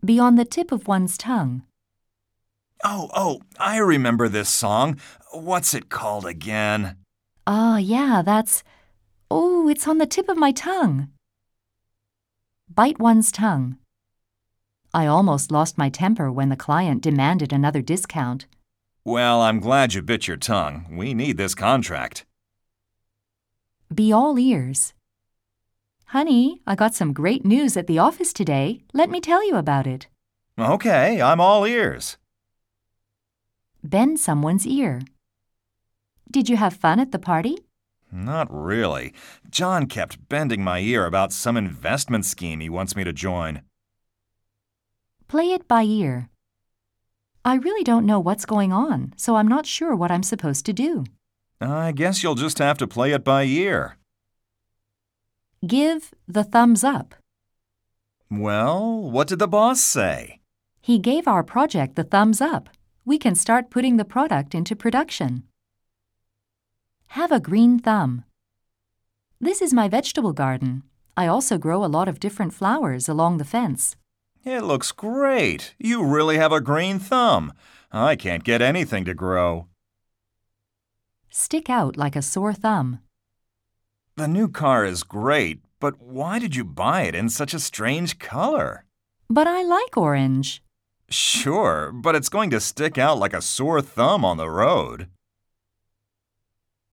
Be on the tip of one's tongue. I remember this song. What's it called again? Yeah, it's on the tip of my tongue. Bite one's tongue. I almost lost my temper when the client demanded another discount. Well, I'm glad you bit your tongue. We need this contract. Be all ears. Honey, I got some great news at the office today. Let me tell you about it. Okay, I'm all ears. Bend someone's ear. Did you have fun at the party? Not really. John kept bending my ear about some investment scheme he wants me to join. Play it by ear. I really don't know what's going on, so I'm not sure what I'm supposed to do. I guess you'll just have to play it by ear. Give the thumbs up. Well, what did the boss say? He gave our project the thumbs up. We can start putting the product into production. Have a green thumb. This is my vegetable garden. I also grow a lot of different flowers along the fence. It looks great. You really have a green thumb. I can't get anything to grow. Stick out like a sore thumb. The new car is great, but why did you buy it in such a strange color? But I like orange. Sure, but it's going to stick out like a sore thumb on the road.